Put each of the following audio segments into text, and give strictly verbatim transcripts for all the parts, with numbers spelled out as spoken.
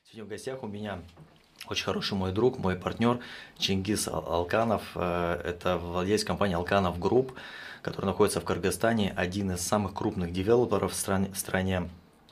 Сегодня в гостях у меня очень хороший мой друг, мой партнер Чингиз Ал- Алканов. Э, Это владелец компании Алканов Групп, который находится в Кыргызстане, один из самых крупных девелоперов в стране. в стране.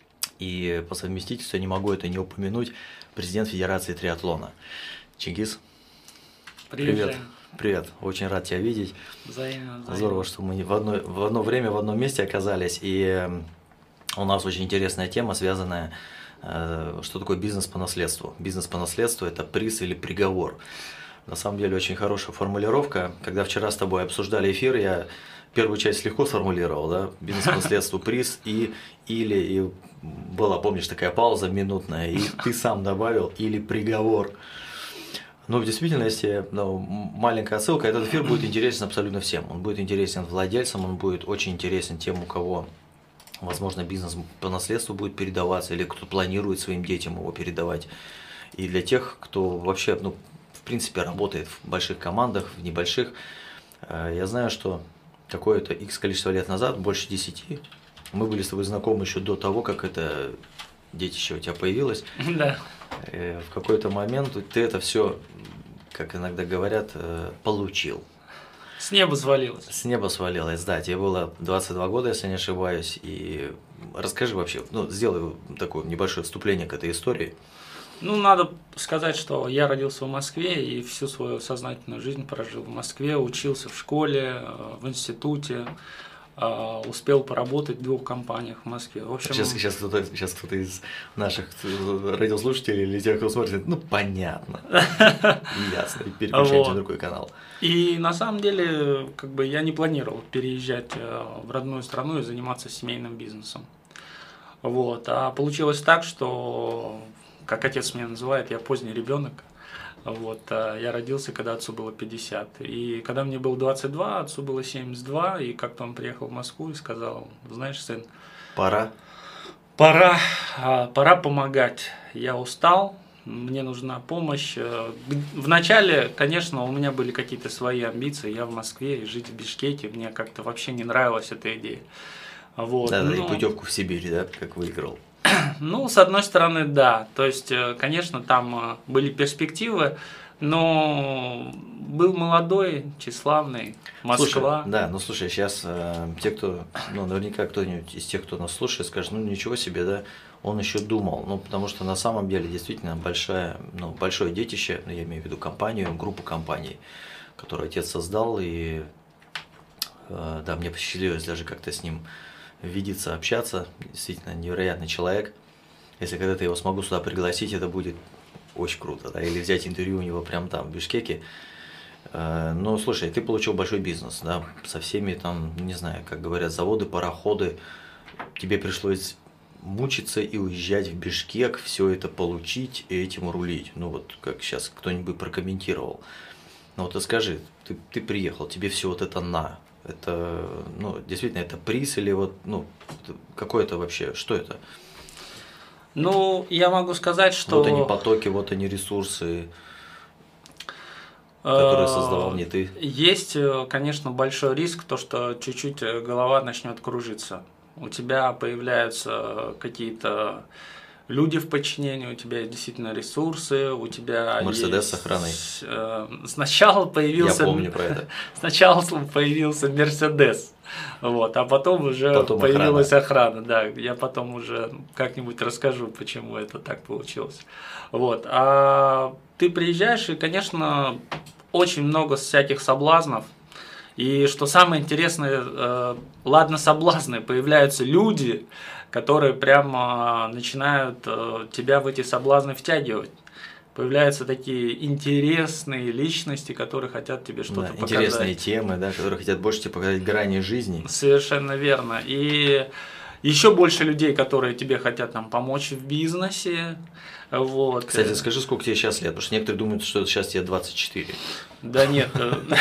И по совместительству я не могу это не упомянуть, президент Федерации триатлона. Чингиз, привет. Приезжаем. Привет, очень рад тебя видеть. Взаимно, взаимно. Здорово, что мы в одно, в одно время в одном месте оказались. И э, у нас очень интересная тема, связанная, э, что такое бизнес по наследству. Бизнес по наследству – это приз или приговор. На самом деле очень хорошая формулировка. Когда вчера с тобой обсуждали эфир, я первую часть легко сформулировал, да, бизнес по наследству, приз и или, и была, помнишь, такая пауза минутная, и ты сам добавил или приговор. Ну, в действительности, ну, маленькая отсылка, этот эфир будет интересен абсолютно всем. Он будет интересен владельцам, он будет очень интересен тем, у кого, возможно, бизнес по наследству будет передаваться, или кто планирует своим детям его передавать. И для тех, кто вообще, ну, в принципе, работает в больших командах, в небольших. Я знаю, что какое-то X количество лет назад, больше десяти, мы были с тобой знакомы еще до того, как это детище у тебя появилось. Да. В какой-то момент ты это все, как иногда говорят, получил. С неба свалилось. С неба свалилось, да. Тебе было двадцать два года, если не ошибаюсь. И расскажи вообще, ну, сделай такое небольшое вступление к этой истории. Ну, надо сказать, что я родился в Москве и всю свою сознательную жизнь прожил в Москве, учился в школе, в институте, успел поработать в двух компаниях в Москве. В общем... Сейчас, сейчас, кто-то, сейчас кто-то из наших радиослушателей или тех, кто смотрит, ну, понятно, ясно, и переключаемся на другой канал. И на самом деле, как бы я не планировал переезжать в родную страну и заниматься семейным бизнесом. Вот. А получилось так, что, как отец меня называет, я поздний ребенок. Вот, я родился, когда отцу было пятьдесят. И когда мне было двадцать два, отцу было семьдесят два. И как-то он приехал в Москву и сказал: знаешь, сын, Пора. Пора, пора помогать. Я устал, мне нужна помощь. Вначале, конечно, у меня были какие-то свои амбиции. Я в Москве, и жить в Бишкеке, мне как-то вообще не нравилась эта идея. Вот. Да, да, Но... и путевку в Сибирь, да, как выиграл. Ну, с одной стороны, да. То есть, конечно, там были перспективы, но был молодой, тщеславный, Москва. Слушай, да, ну слушай, сейчас э, те, кто, ну, наверняка кто-нибудь из тех, кто нас слушает, скажет, ну ничего себе, да, он еще думал. Ну, потому что на самом деле действительно большая, ну, большое детище, ну, я имею в виду компанию, группу компаний, которую отец создал, и э, да, мне посчастливилось даже как-то с ним видеться, общаться. Действительно невероятный человек. Если когда-то я его смогу сюда пригласить, это будет очень круто, да, или взять интервью у него прямо там, в Бишкеке. Ну, слушай, ты получил большой бизнес, да, со всеми там, не знаю, как говорят, заводы, пароходы. Тебе пришлось мучиться и уезжать в Бишкек, все это получить и этим рулить. Ну, вот как сейчас кто-нибудь прокомментировал. Ну, вот скажи, ты, ты приехал, тебе все вот это на. Это, ну, действительно, это приз или вот, ну, какой это вообще, что это? Ну, я могу сказать, что... Вот они потоки, вот они ресурсы, которые создавал не ты. Есть, конечно, большой риск, то, что чуть-чуть голова начнет кружиться. У тебя появляются какие-то люди в подчинении, у тебя есть действительно ресурсы, у тебя Мерседес есть... с охраной. Сначала появился... Я помню про это. Сначала появился Мерседес, вот, а потом уже потом появилась охрана. охрана. Да, я потом уже как-нибудь расскажу, почему это так получилось. Вот, а ты приезжаешь, и, конечно, очень много всяких соблазнов. И что самое интересное, э, ладно, соблазны, появляются люди, которые прямо начинают э, тебя в эти соблазны втягивать. Появляются такие интересные личности, которые хотят тебе что-то да, показать. Интересные темы, да, которые хотят больше тебе показать грани жизни. Совершенно верно. И еще больше людей, которые тебе хотят там помочь в бизнесе. Вот. Кстати, скажи, сколько тебе сейчас лет, потому что некоторые думают, что сейчас тебе двадцать четыре. Да нет,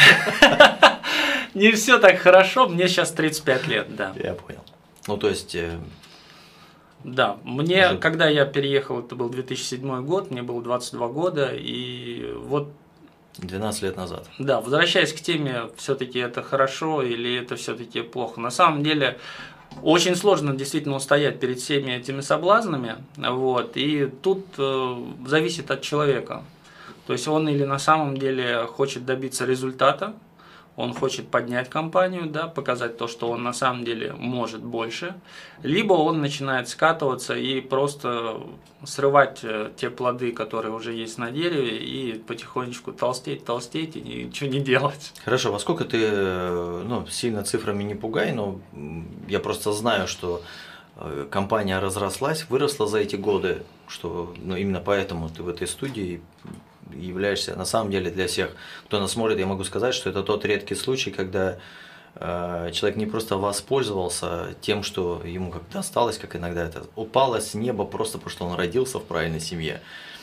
не все так хорошо, мне сейчас тридцать пять лет, да. Я понял. Ну, то есть... Да, мне, Уже... когда я переехал, это был две тысячи седьмой год, мне было двадцать два года, и вот... двенадцать лет назад. Да, возвращаясь к теме, все-таки это хорошо или это все-таки плохо. На самом деле, Очень сложно действительно устоять перед всеми этими соблазнами, вот, и тут э, зависит от человека. То есть он или на самом деле хочет добиться результата, он хочет поднять компанию, да, показать то, что он на самом деле может больше, либо он начинает скатываться и просто срывать те плоды, которые уже есть на дереве, и потихонечку толстеть, толстеть и ничего не делать. Хорошо, во сколько ты, ну, сильно цифрами не пугай, но я просто знаю, что компания разрослась, выросла за эти годы, что, ну, именно поэтому ты в этой студии являешься, на самом деле, для всех, кто нас смотрит, я могу сказать, что это тот редкий случай, когда э, человек не просто воспользовался тем, что ему как-то осталось, как иногда это упало с неба просто потому, что он родился в правильной семье,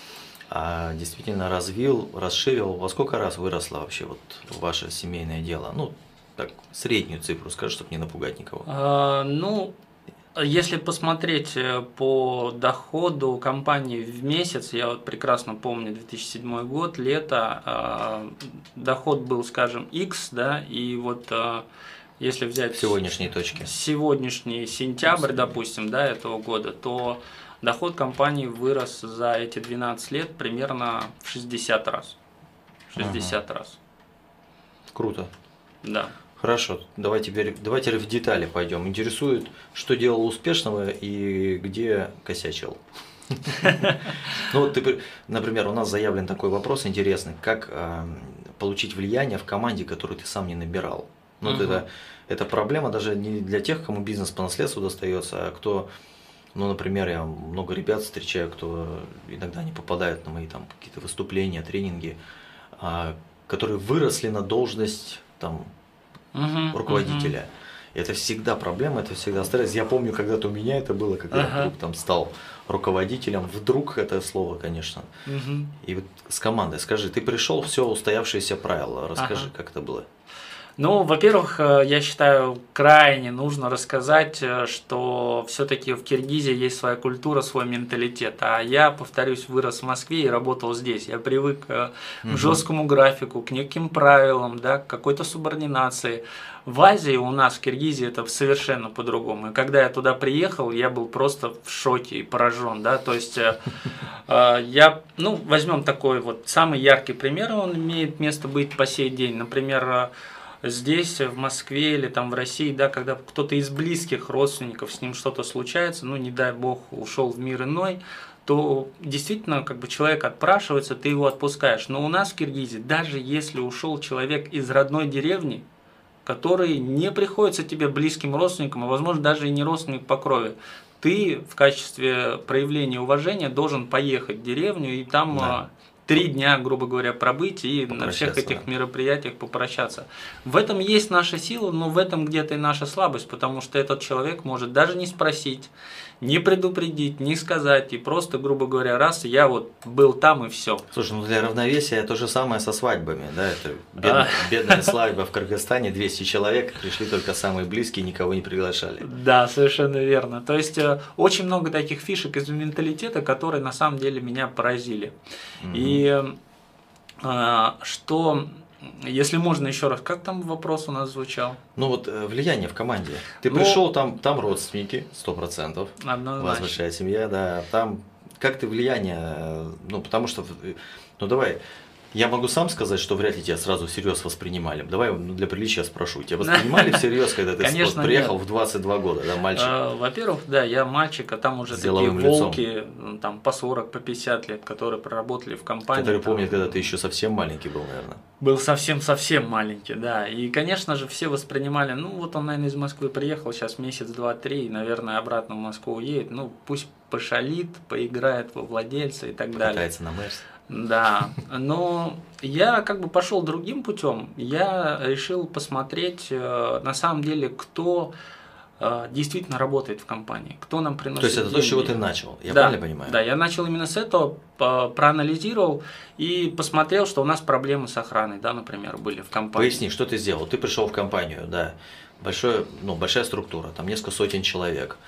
а действительно развил, расширил. Во сколько раз выросло вообще вот ваше семейное дело? Ну, так, среднюю цифру скажи, чтобы не напугать никого. А, ну, если посмотреть по доходу компании в месяц, я вот прекрасно помню две тысячи седьмой год, лето, э, доход был, скажем, X, да, и вот э, если взять сегодняшние точки, сегодняшний сентябрь, допустим, да, этого года, то доход компании вырос за эти двенадцать лет примерно в шестьдесят раз. шестьдесят ага. раз. Круто. Да. Хорошо, давай теперь, давай теперь в детали пойдем. Интересует, что делал успешного и где косячил. Ну вот, например, у нас заявлен такой вопрос интересный, как получить влияние в команде, которую ты сам не набирал. Ну вот это, это проблема даже не для тех, кому бизнес по наследству достается, а кто, ну, например, я много ребят встречаю, кто иногда не попадают на мои там какие-то выступления, тренинги, которые выросли на должность там Uh-huh, руководителя. Uh-huh. Это всегда проблема, это всегда стресс. Я помню, когда-то у меня это было, когда uh-huh. я вдруг там стал руководителем. Вдруг это слово, конечно. Uh-huh. И вот с командой, скажи, ты пришел, все устоявшиеся правила. Расскажи, uh-huh. как это было. Ну, во-первых, я считаю, крайне нужно рассказать, что все-таки в Киргизии есть своя культура, свой менталитет. А я, повторюсь, вырос в Москве и работал здесь. Я привык к угу. жесткому графику, к неким правилам, да, к какой-то субординации. В Азии у нас, в Киргизии, это совершенно по-другому. И когда я туда приехал, я был просто в шоке и поражен. Да? То есть, э, э, я, ну, возьмем такой вот самый яркий пример, он имеет место быть по сей день. Например, здесь, в Москве или там в России, да, когда кто-то из близких родственников, с ним что-то случается, ну, не дай бог, ушел в мир иной, то действительно, как бы человек отпрашивается, ты его отпускаешь. Но у нас в Киргизии, даже если ушел человек из родной деревни, который не приходится тебе близким родственникам, а возможно даже и не родственник по крови, ты в качестве проявления уважения должен поехать в деревню и там да. три дня, грубо говоря, пробыть и на всех этих мероприятиях попрощаться. В этом есть наша сила, но в этом где-то и наша слабость, потому что этот человек может даже не спросить, не предупредить, не сказать, и просто, грубо говоря, раз, я вот был там и все. Слушай, ну для равновесия то же самое со свадьбами, да, это бедная, а. бедная свадьба в Кыргызстане, двести человек, пришли только самые близкие, никого не приглашали. Да, совершенно верно. То есть, очень много таких фишек из менталитета, которые на самом деле меня поразили. Угу. И а, что... Если можно еще раз, как там вопрос у нас звучал? Ну вот влияние в команде. Ты ну, пришел, там, там родственники, сто процентов. Однозначно. У вас большая семья, да. Там как ты влияние, ну потому что, ну давай, я могу сам сказать, что вряд ли тебя сразу всерьез воспринимали. Давай ну, для приличия спрошу. Тебя воспринимали всерьез, когда ты Конечно, приехал нет. в двадцать два года, да, мальчик? Во-первых, да, я мальчик, а там уже такие волки, там по сорок, по пятьдесят лет, которые проработали в компании. Которые там, помнят, когда ты еще совсем маленький был, наверное. Был совсем-совсем маленький, да. И, конечно же, все воспринимали, ну вот он, наверное, из Москвы приехал, сейчас месяц, два, три, и, наверное, обратно в Москву уедет. Ну, пусть пошалит, поиграет во владельца и так далее. Катается на Мерс. Да, но я как бы пошел другим путем. Я решил посмотреть, на самом деле, кто действительно работает в компании, кто нам приносит То есть это деньги. то, с чего ты начал, я да, правильно понимаю? Да, я начал именно с этого, проанализировал и посмотрел, что у нас проблемы с охраной, да, например, были в компании. Поясни, что ты сделал? Ты пришел в компанию, да, большое, ну, большая структура, там несколько сотен человек.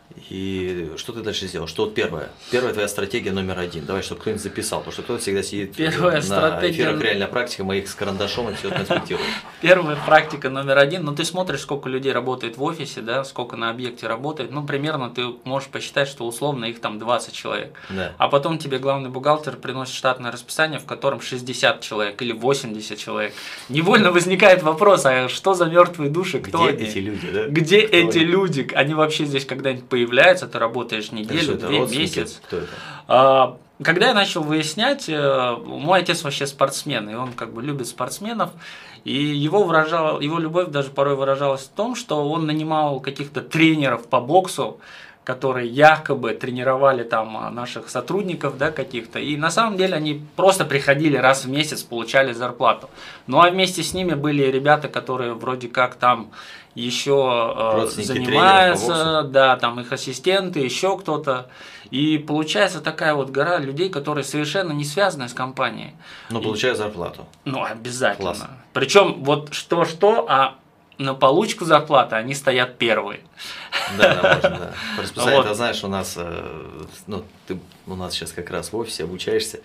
И что ты дальше сделал? Что вот первое? Первая твоя стратегия номер один. Давай, чтобы кто-нибудь записал, потому что кто-то всегда сидит Первая на стратегия... эфирах «Реальная практика», моих с карандашом и все конспектирует. Первая практика номер один. Ну, ты смотришь, сколько людей работает в офисе, да, сколько на объекте работает. Ну, примерно ты можешь посчитать, что условно их там двадцать человек. Да. А потом тебе главный бухгалтер приносит штатное расписание, в котором шестьдесят человек или восемьдесят человек. Невольно возникает вопрос, а что за мертвые души? Кто Где они? эти люди, да? Где Кто эти они? люди? Они вообще здесь когда-нибудь появляются? Ты работаешь неделю, Это две, родственники? месяц. Кто это? А, Когда я начал выяснять, э, мой отец вообще спортсмен, и он как бы любит спортсменов, и его, выражал, его любовь даже порой выражалась в том, что он нанимал каких-то тренеров по боксу, которые якобы тренировали там наших сотрудников, да, каких-то, и на самом деле они просто приходили раз в месяц, получали зарплату. Ну а вместе с ними были ребята, которые вроде как там еще э, занимаются, да, там их ассистенты, еще кто-то. И получается такая вот гора людей, которые совершенно не связаны с компанией. Но получают зарплату. Ну, обязательно. Класс. Причем вот что-что, а на получку зарплаты они стоят первые. Да, да, можно, да. По расписанию, Вот. ты знаешь, у нас, ну, ты у нас сейчас как раз в офисе обучаешься.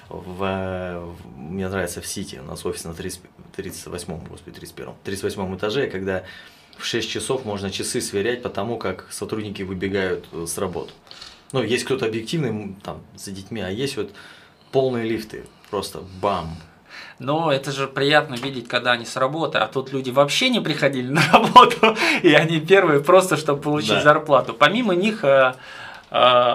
В, мне нравится в Сити, у нас офис на тридцать восьмом, господи, тридцать первом, тридцать восьмом этаже, когда в шесть часов можно часы сверять по тому, как сотрудники выбегают с работы. Ну, есть кто-то объективный там за детьми, а есть вот полные лифты, просто бам. Но это же приятно видеть, когда они с работы, а тут люди вообще не приходили на работу, и они первые просто, чтобы получить Да. зарплату. Помимо них э, э,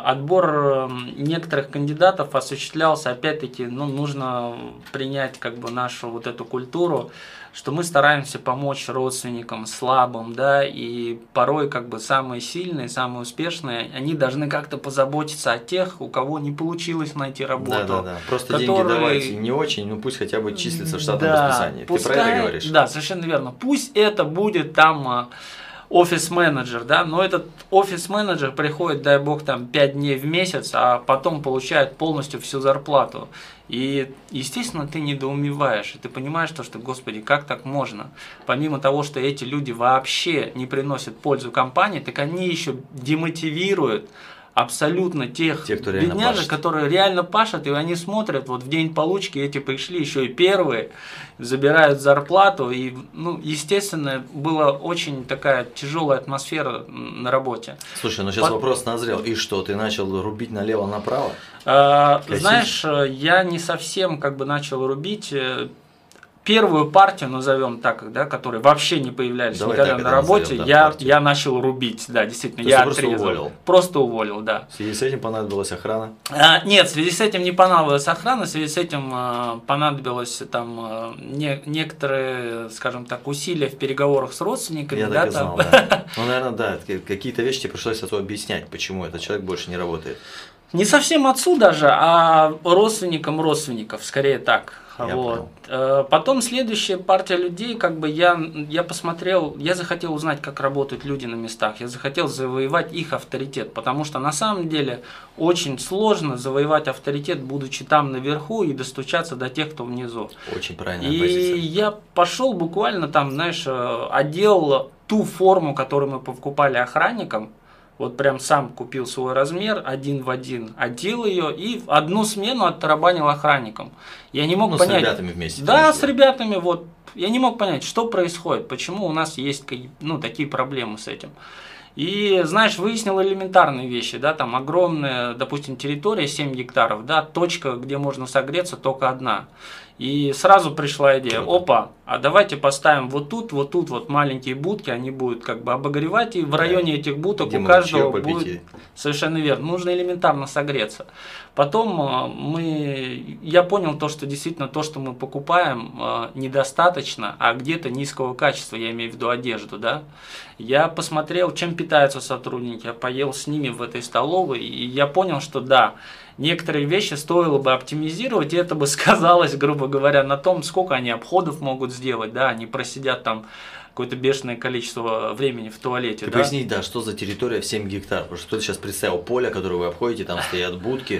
отбор некоторых кандидатов осуществлялся, опять-таки, ну, нужно принять как бы нашу вот эту культуру, что мы стараемся помочь родственникам слабым, да, и порой как бы самые сильные, самые успешные, они должны как-то позаботиться о тех, у кого не получилось найти работу. Да, да, да. Просто которые... деньги давайте не очень, ну пусть хотя бы числится в штатном Да, расписании. пускай- Ты про это говоришь? Да, совершенно верно. Пусть это будет там а, офис-менеджер, да, но этот офис-менеджер приходит, дай бог, там пять дней в месяц, а потом получает полностью всю зарплату. И, естественно, ты недоумеваешь, и ты понимаешь, то, что, господи, как так можно? Помимо того, что эти люди вообще не приносят пользу компании, так они еще демотивируют абсолютно тех Те, кто реально бедняжек, пашет. которые реально пашут, и они смотрят, вот в день получки эти пришли еще и первые, забирают зарплату, и, ну, естественно, была очень такая тяжелая атмосфера на работе. Слушай, ну сейчас Под- вопрос назрел. И что, ты начал рубить налево-направо? А, Косить? Знаешь, я не совсем как бы начал рубить. э, Первую партию, назовем так, да, которые вообще не появлялись Давай никогда так на это работе, назовем, да, я, партию. я начал рубить, да, действительно, То я есть ты просто отрезал. уволил? Просто уволил, да. В связи с этим понадобилась охрана? А, нет, в связи с этим не понадобилась охрана, в связи с этим а, понадобилось там а, не- некоторые, скажем так, усилия в переговорах с родственниками. Я да, так и там. знал, да. Ну, наверное, да, какие-то вещи тебе пришлось отцу объяснять, почему этот человек больше не работает. Не совсем отцу даже, а родственникам родственников, скорее так. Я Вот. Э, Потом следующая партия людей, как бы я, я посмотрел, я захотел узнать, как работают люди на местах, я захотел завоевать их авторитет, потому что на самом деле очень сложно завоевать авторитет, будучи там наверху, и достучаться до тех, кто внизу. Очень правильная И позиция. я пошел буквально там, знаешь, э, одел ту форму, которую мы покупали охранникам. Вот прям сам купил свой размер, один в один, одел ее и в одну смену оттарабанил охранникам. Я не мог Ну, с понять. ребятами вместе. Да, ты с ребятами вот. Я не мог понять, что происходит, почему у нас есть ка- ну, такие проблемы с этим. И, знаешь, выяснил элементарные вещи, да, там огромная, допустим, территория, семь гектаров, да, точка, где можно согреться, только одна. И сразу пришла идея, Круто. опа, а давайте поставим вот тут, вот тут вот маленькие будки, они будут как бы обогревать, и в районе этих будок Где у можно каждого чаё попить будет... и- Совершенно верно, нужно элементарно согреться. Потом э, мы, я понял то, что действительно то, что мы покупаем, э, недостаточно, а где-то низкого качества, я имею в виду одежду, да. Я посмотрел, чем питаются сотрудники, я поел с ними в этой столовой, и я понял, что да, некоторые вещи стоило бы оптимизировать, и это бы сказалось, грубо говоря, на том, сколько они обходов могут сделать, да, они просидят там какое-то бешеное количество времени в туалете, Ты да. поясни, да, что за территория в семь гектар, потому что кто-то сейчас представил поле, которое вы обходите, там стоят будки.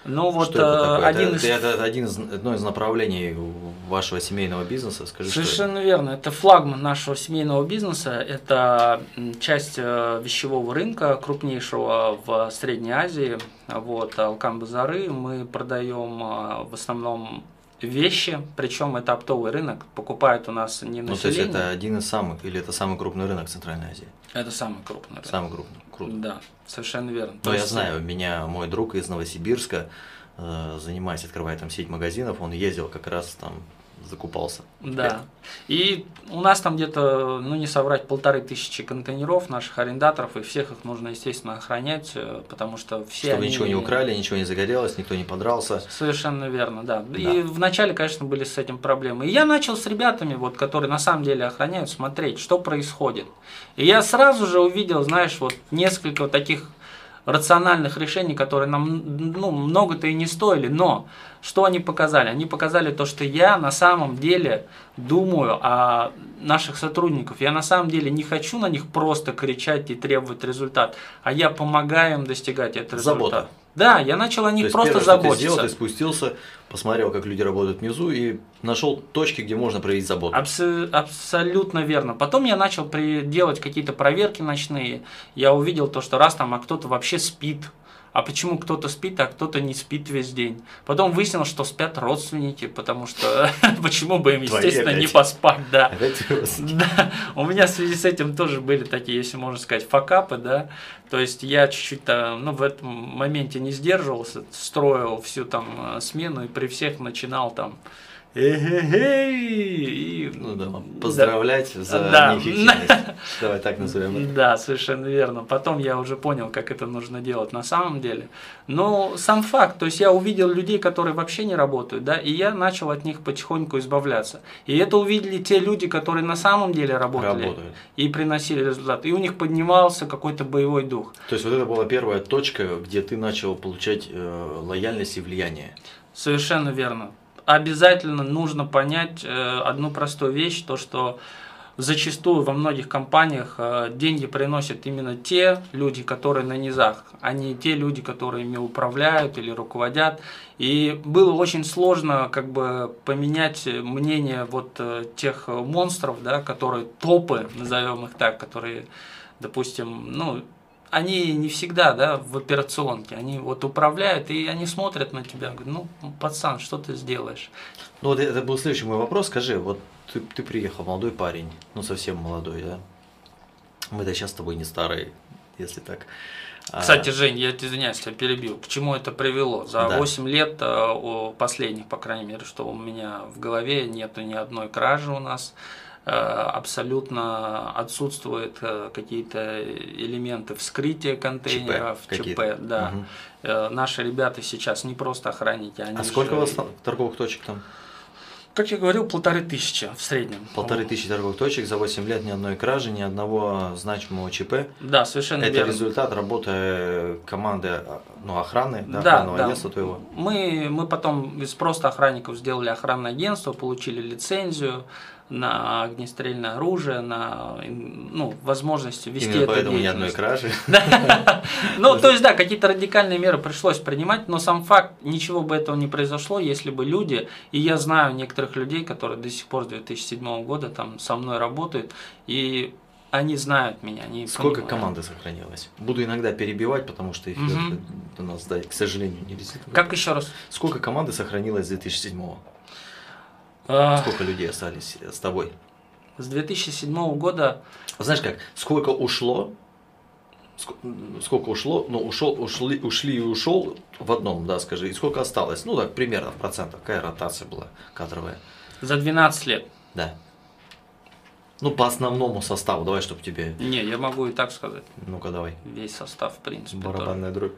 Ну вот Что это такое? один это, из... это один из, одно из направлений вашего семейного бизнеса. Скажи, Совершенно верно. Это флагман нашего семейного бизнеса. Это часть вещевого рынка, крупнейшего в Средней Азии. Вот, Алкан-Базары. Мы продаем в основном вещи, причем это оптовый рынок. Покупают у нас не население. Ну, то есть это один из самых, или это самый крупный рынок Центральной Азии? Это самый крупный рынок. Самый крупный. Круто. Да, совершенно верно. Но То я есть... знаю, у меня мой друг из Новосибирска, э, занимаясь, открывает там сеть магазинов, он ездил как раз там, закупался. Да. И у нас там где-то, ну не соврать, полторы тысячи контейнеров наших арендаторов, и всех их нужно, естественно, охранять, потому что все Чтобы они... ничего не украли, ничего не загорелось, никто не подрался. Совершенно верно, да. Да. И вначале, конечно, были с этим проблемы. И я начал с ребятами, вот, которые на самом деле охраняют, смотреть, что происходит. И я сразу же увидел, знаешь, вот несколько вот таких рациональных решений, которые нам, ну, много-то и не стоили, но что они показали? Они показали то, что я на самом деле думаю о наших сотрудников. Я на самом деле не хочу на них просто кричать и требовать результат, а я помогаю им достигать этот результат. Забота. Да, я начал о них То есть просто первое, что заботиться. ты сделал, ты спустился, посмотрел, как люди работают внизу и нашел точки, где можно проявить заботу. Абс- абсолютно верно. Потом я начал при- делать какие-то проверки ночные. Я увидел то, что раз там, а кто-то вообще спит. А почему кто-то спит, а кто-то не спит весь день? Потом выяснилось, что спят родственники, потому что почему бы им, естественно, не поспать, да. Да. У меня в связи с этим тоже были такие, если можно сказать, факапы, да. То есть я чуть-чуть, ну, в этом моменте не сдерживался, строил всю там смену и при всех начинал там и, ну да, поздравлять да. за да. неэффективность. Давай так назовем. Да, совершенно верно. Потом я уже понял, как это нужно делать на самом деле. Но сам факт, то есть я увидел людей, которые вообще не работают, да, и я начал от них потихоньку избавляться. И это увидели те люди, которые на самом деле работали Работают. И приносили результат. И у них поднимался какой-то боевой дух. То есть вот это была первая точка, где ты начал получать э, лояльность и влияние. Совершенно верно. Обязательно нужно понять э, одну простую вещь, то что зачастую во многих компаниях э, деньги приносят именно те люди, которые на низах, а не те люди, которые ими управляют или руководят. И было очень сложно как бы поменять мнение вот э, тех монстров, да, которые топы, назовем их так, которые, допустим, ну, они не всегда, да, в операционке, они вот управляют, и они смотрят на тебя, говорят, ну, пацан, что ты сделаешь? Ну, вот это был следующий мой вопрос, скажи, вот ты, ты приехал, молодой парень, ну, совсем молодой, да? Мы-то сейчас с тобой не старые, если так. Кстати, Жень, я извиняюсь, тебя перебил. К чему это привело? За да. восемь лет, последних, по крайней мере, что у меня в голове, нету ни одной кражи у нас. Абсолютно отсутствуют какие-то элементы вскрытия контейнеров, ЧП, ЧП да. Угу. Наши ребята сейчас не просто охранники, они А сколько же... у вас торговых точек там? Как я говорил, полторы тысячи в среднем. Полторы тысячи торговых точек, за восемь лет ни одной кражи, ни одного значимого ЧП. Да, совершенно Это верно. Это результат работы команды, ну, охраны, да, да, охранного да. агентства твоего? Мы, мы потом из просто охранников сделали охранное агентство, получили лицензию на огнестрельное оружие, на, ну, возможность вести Именно эту поэтому деятельность. ни одной кражи. Ну, то есть, да, какие-то радикальные меры пришлось принимать, но сам факт, ничего бы этого не произошло, если бы люди, и я знаю некоторых людей, которые до сих пор с две тысячи седьмого года там со мной работают, и они знают меня. Они Сколько понимают. команды сохранилось? Буду иногда перебивать, потому что эфир угу. у нас, да, к сожалению, не висит. Как еще раз? Сколько команды сохранилось с две тысячи седьмого? Сколько людей остались с тобой? С две тысячи седьмого года... Знаешь как, сколько ушло, сколько ушло, ну ушел, ушли, ушли и ушел в одном, да, скажи, и сколько осталось? Ну так, примерно в процентах, какая ротация была кадровая? За двенадцать лет. Да. Ну, по основному составу, давай, чтобы тебе... Не, я могу и так сказать. Ну-ка, давай. Весь состав, в принципе. Барабанная дробь.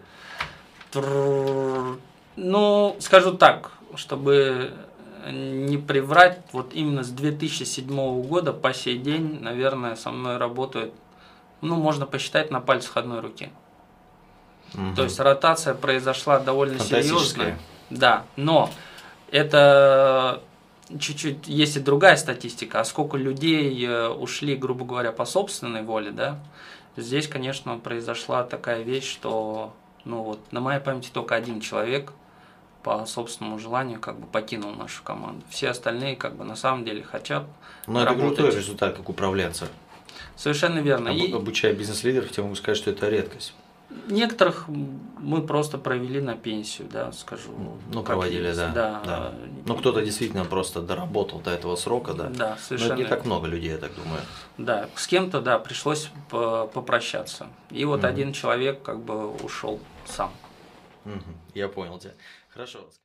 Ну, скажу так, чтобы... не приврать, вот именно с две тысячи седьмого года по сей день, наверное, со мной работают, ну, можно посчитать на пальцах одной руки. Угу. То есть ротация произошла довольно серьезная. Да, но это чуть-чуть, есть и другая статистика, а сколько людей ушли, грубо говоря, по собственной воле, да, здесь, конечно, произошла такая вещь, что, ну вот, на моей памяти только один человек по собственному желанию как бы покинул нашу команду. Все остальные как бы на самом деле хотят Но это работать. крутой результат, как управляться. Совершенно верно. Об, И обучая бизнес-лидеров, я могу сказать, что это редкость. некоторых мы просто провели на пенсию, да, скажу. Ну, как проводили, есть. да. Да. да. Ну, кто-то действительно просто доработал до этого срока, да. Да, Но совершенно. это не так много людей, я так думаю. Да, с кем-то, да, пришлось попрощаться. И вот Мгм. один человек как бы ушел сам. Мгм. Я понял тебя. Хорошо.